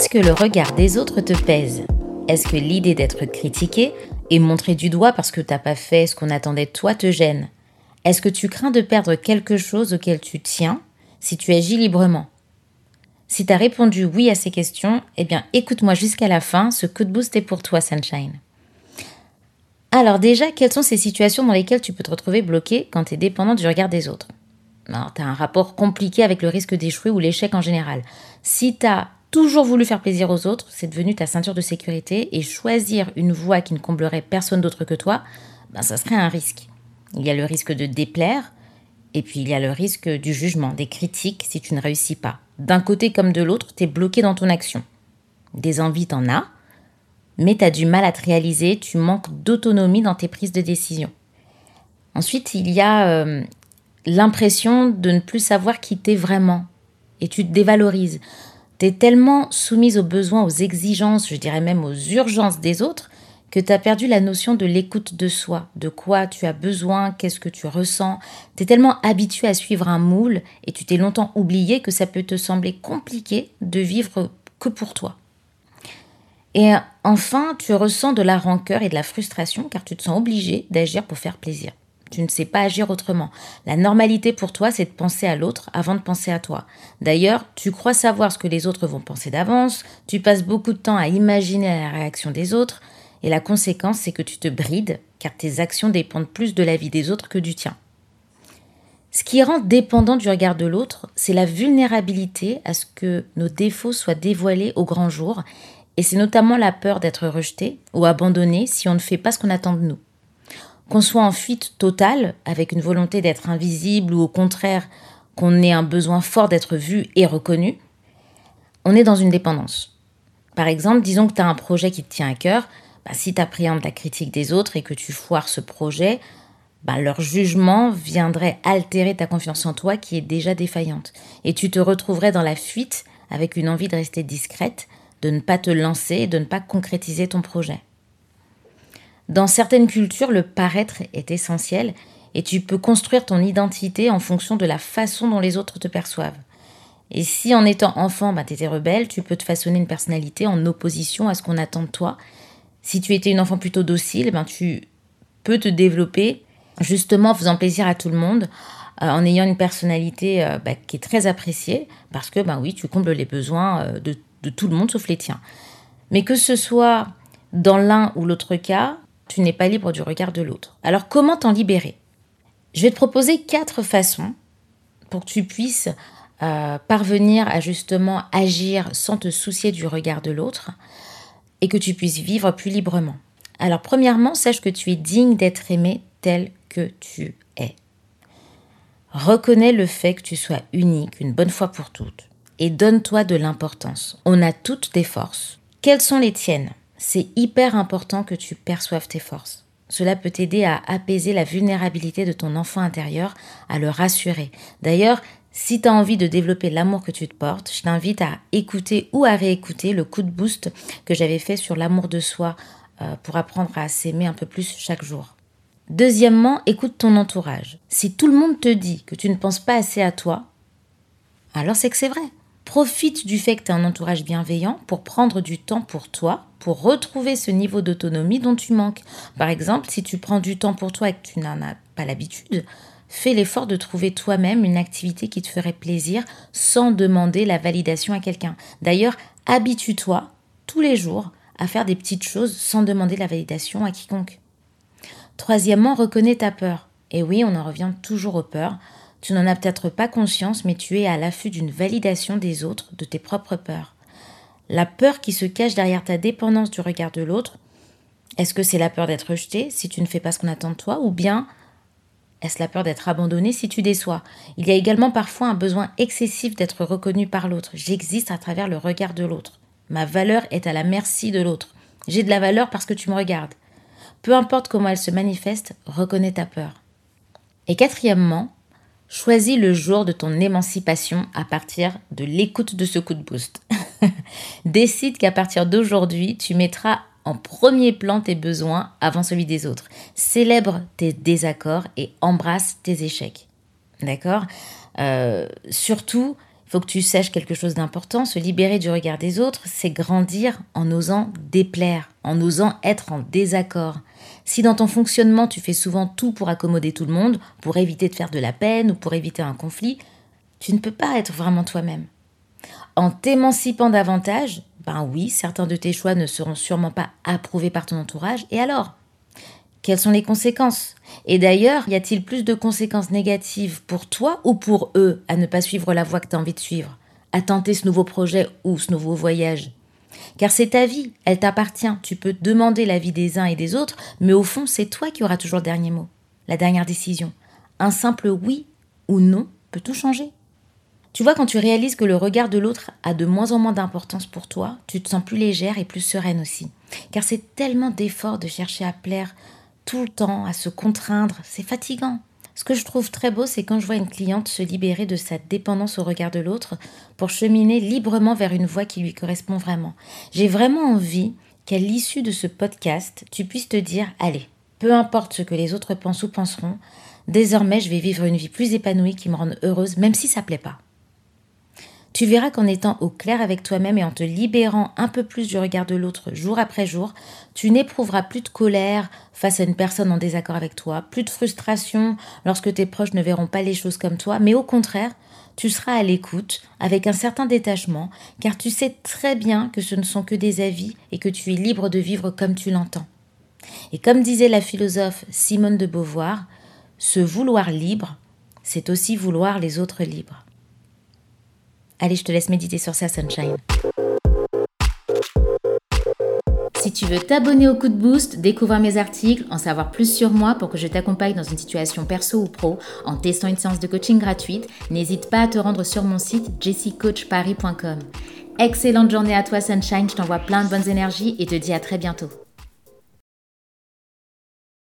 Est-ce que le regard des autres te pèse ? Est-ce que l'idée d'être critiqué et montré du doigt parce que t'as pas fait ce qu'on attendait de toi te gêne ? Est-ce que tu crains de perdre quelque chose auquel tu tiens si tu agis librement ? Si t'as répondu oui à ces questions, eh bien écoute-moi jusqu'à la fin, ce coup de boost est pour toi, Sunshine. Alors déjà, quelles sont ces situations dans lesquelles tu peux te retrouver bloqué quand t'es dépendant du regard des autres ? Alors, t'as un rapport compliqué avec le risque d'échouer ou l'échec en général. Si t'as toujours voulu faire plaisir aux autres, c'est devenu ta ceinture de sécurité et choisir une voie qui ne comblerait personne d'autre que toi, ça serait un risque. Il y a le risque de déplaire et puis il y a le risque du jugement, des critiques si tu ne réussis pas. D'un côté comme de l'autre, t'es bloqué dans ton action. Des envies, t'en as, mais t'as du mal à te réaliser, tu manques d'autonomie dans tes prises de décision. Ensuite, il y a l'impression de ne plus savoir qui t'es vraiment et tu te dévalorises. T'es tellement soumise aux besoins, aux exigences, je dirais même aux urgences des autres, que t'as perdu la notion de l'écoute de soi, de quoi tu as besoin, qu'est-ce que tu ressens. T'es tellement habituée à suivre un moule et tu t'es longtemps oublié que ça peut te sembler compliqué de vivre que pour toi. Et enfin, tu ressens de la rancœur et de la frustration car tu te sens obligée d'agir pour faire plaisir. Tu ne sais pas agir autrement. La normalité pour toi, c'est de penser à l'autre avant de penser à toi. D'ailleurs, tu crois savoir ce que les autres vont penser d'avance, tu passes beaucoup de temps à imaginer la réaction des autres, et la conséquence, c'est que tu te brides, car tes actions dépendent plus de la vie des autres que du tien. Ce qui rend dépendant du regard de l'autre, c'est la vulnérabilité à ce que nos défauts soient dévoilés au grand jour, et c'est notamment la peur d'être rejeté ou abandonné si on ne fait pas ce qu'on attend de nous. Qu'on soit en fuite totale, avec une volonté d'être invisible ou au contraire qu'on ait un besoin fort d'être vu et reconnu, on est dans une dépendance. Par exemple, disons que tu as un projet qui te tient à cœur, si tu appréhendes la critique des autres et que tu foires ce projet, leur jugement viendrait altérer ta confiance en toi qui est déjà défaillante. Et tu te retrouverais dans la fuite avec une envie de rester discrète, de ne pas te lancer et de ne pas concrétiser ton projet. Dans certaines cultures, le paraître est essentiel et tu peux construire ton identité en fonction de la façon dont les autres te perçoivent. Et si en étant enfant, tu étais rebelle, tu peux te façonner une personnalité en opposition à ce qu'on attend de toi. Si tu étais une enfant plutôt docile, tu peux te développer justement en faisant plaisir à tout le monde, en ayant une personnalité qui est très appréciée parce que oui, tu combles les besoins de tout le monde sauf les tiens. Mais que ce soit dans l'un ou l'autre cas, tu n'es pas libre du regard de l'autre. Alors comment t'en libérer ? Je vais te proposer 4 façons pour que tu puisses parvenir à justement agir sans te soucier du regard de l'autre et que tu puisses vivre plus librement. Alors premièrement, sache que tu es digne d'être aimé tel que tu es. Reconnais le fait que tu sois unique une bonne fois pour toutes et donne-toi de l'importance. On a toutes des forces. Quelles sont les tiennes ? C'est hyper important que tu perçoives tes forces. Cela peut t'aider à apaiser la vulnérabilité de ton enfant intérieur, à le rassurer. D'ailleurs, si tu as envie de développer l'amour que tu te portes, je t'invite à écouter ou à réécouter le coup de boost que j'avais fait sur l'amour de soi pour apprendre à s'aimer un peu plus chaque jour. Deuxièmement, écoute ton entourage. Si tout le monde te dit que tu ne penses pas assez à toi, alors c'est que c'est vrai. Profite du fait que tu as un entourage bienveillant pour prendre du temps pour toi, pour retrouver ce niveau d'autonomie dont tu manques. Par exemple, si tu prends du temps pour toi et que tu n'en as pas l'habitude, fais l'effort de trouver toi-même une activité qui te ferait plaisir sans demander la validation à quelqu'un. D'ailleurs, habitue-toi tous les jours à faire des petites choses sans demander la validation à quiconque. Troisièmement, reconnais ta peur. Et oui, on en revient toujours aux peurs. Tu n'en as peut-être pas conscience, mais tu es à l'affût d'une validation des autres, de tes propres peurs. La peur qui se cache derrière ta dépendance du regard de l'autre, est-ce que c'est la peur d'être rejeté si tu ne fais pas ce qu'on attend de toi, ou bien est-ce la peur d'être abandonné si tu déçois ? Il y a également parfois un besoin excessif d'être reconnu par l'autre. J'existe à travers le regard de l'autre. Ma valeur est à la merci de l'autre. J'ai de la valeur parce que tu me regardes. Peu importe comment elle se manifeste, reconnais ta peur. Et quatrièmement, choisis le jour de ton émancipation à partir de l'écoute de ce coup de boost. Décide qu'à partir d'aujourd'hui, tu mettras en premier plan tes besoins avant celui des autres. Célèbre tes désaccords et embrasse tes échecs. D'accord ? Surtout, Faut que tu saches quelque chose d'important, se libérer du regard des autres, c'est grandir en osant déplaire, en osant être en désaccord. Si dans ton fonctionnement, tu fais souvent tout pour accommoder tout le monde, pour éviter de faire de la peine ou pour éviter un conflit, tu ne peux pas être vraiment toi-même. En t'émancipant davantage, oui, certains de tes choix ne seront sûrement pas approuvés par ton entourage. Et alors ? Quelles sont les conséquences ? Et d'ailleurs, y a-t-il plus de conséquences négatives pour toi ou pour eux à ne pas suivre la voie que tu as envie de suivre, à tenter ce nouveau projet ou ce nouveau voyage ? Car c'est ta vie, elle t'appartient. Tu peux demander l'avis des uns et des autres, mais au fond, c'est toi qui auras toujours le dernier mot, la dernière décision. Un simple oui ou non peut tout changer. Tu vois, quand tu réalises que le regard de l'autre a de moins en moins d'importance pour toi, tu te sens plus légère et plus sereine aussi. Car c'est tellement d'efforts de chercher à plaire tout le temps, à se contraindre, c'est fatigant. Ce que je trouve très beau, c'est quand je vois une cliente se libérer de sa dépendance au regard de l'autre pour cheminer librement vers une voie qui lui correspond vraiment. J'ai vraiment envie qu'à l'issue de ce podcast, tu puisses te dire « Allez, peu importe ce que les autres pensent ou penseront, désormais je vais vivre une vie plus épanouie qui me rende heureuse, même si ça ne plaît pas. » Tu verras qu'en étant au clair avec toi-même et en te libérant un peu plus du regard de l'autre jour après jour, tu n'éprouveras plus de colère face à une personne en désaccord avec toi, plus de frustration lorsque tes proches ne verront pas les choses comme toi, mais au contraire, tu seras à l'écoute avec un certain détachement, car tu sais très bien que ce ne sont que des avis et que tu es libre de vivre comme tu l'entends. Et comme disait la philosophe Simone de Beauvoir, se vouloir libre, c'est aussi vouloir les autres libres. Allez, je te laisse méditer sur ça, Sunshine. Si tu veux t'abonner au Coup de Boost, découvrir mes articles, en savoir plus sur moi pour que je t'accompagne dans une situation perso ou pro en testant une séance de coaching gratuite, n'hésite pas à te rendre sur mon site jessicoachparis.com. Excellente journée à toi, Sunshine, je t'envoie plein de bonnes énergies et te dis à très bientôt.